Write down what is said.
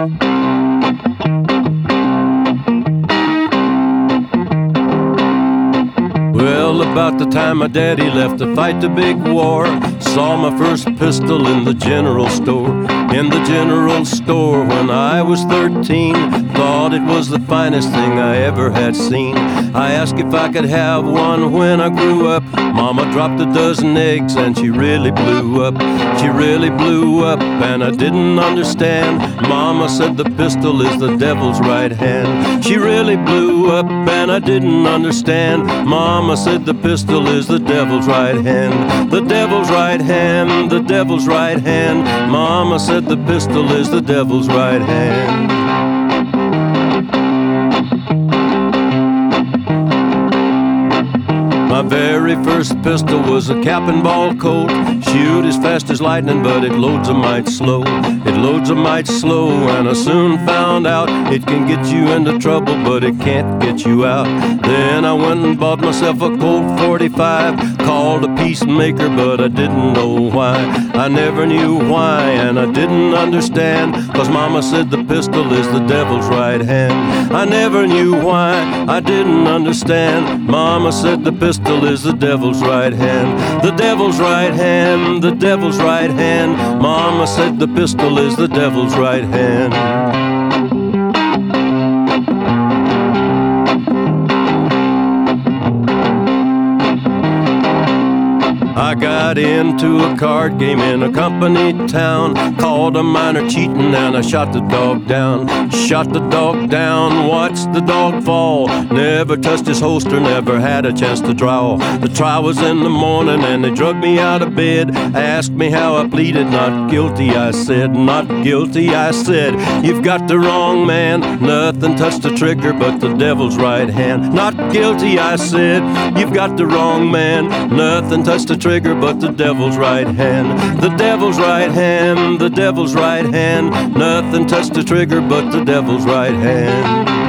Well, about the time my daddy left to fight the big war, saw my first pistol in the general store. In the general store when I was 13, thought it was the finest thing I ever had seen. I asked if I could have one when I grew up. Mama dropped a dozen eggs and she really blew up. She really blew up and I didn't understand. Mama said the pistol is the devil's right hand. She really blew up and I didn't understand. Mama said the pistol is the devil's right hand. The devil's right hand, the devil's right hand. Mama said the pistol is the devil's right hand. My very first pistol was a cap and ball Colt. Shoot as fast as lightning, but it loads a mite slow. It loads a mite slow, and I soon found out it can get you into trouble, but it can't get you out. Then I went and bought myself a Colt 45, called a peacemaker, but I didn't know why. I never knew why, and I didn't understand, 'cause Mama said the pistol is the devil's right hand. I never knew why, I didn't understand. Mama said the pistol is the devil's right hand. The devil's right hand, the devil's right hand. Mama said the pistol is the devil's right hand. I got into a card game in a company town, called a miner cheating and I shot the dog down. Shot the dog down, watched the dog fall. Never touched his holster, never had a chance to draw. The trial was in the morning and they drugged me out of bed. Asked me how I pleaded, not guilty I said, not guilty I said. You've got the wrong man, nothing touched the trigger but the devil's right hand. Not guilty I said, you've got the wrong man, nothing touched the trigger but the devil's right hand. The devil's right hand, the devil's right hand. Nothing touched the trigger but the devil's right hand.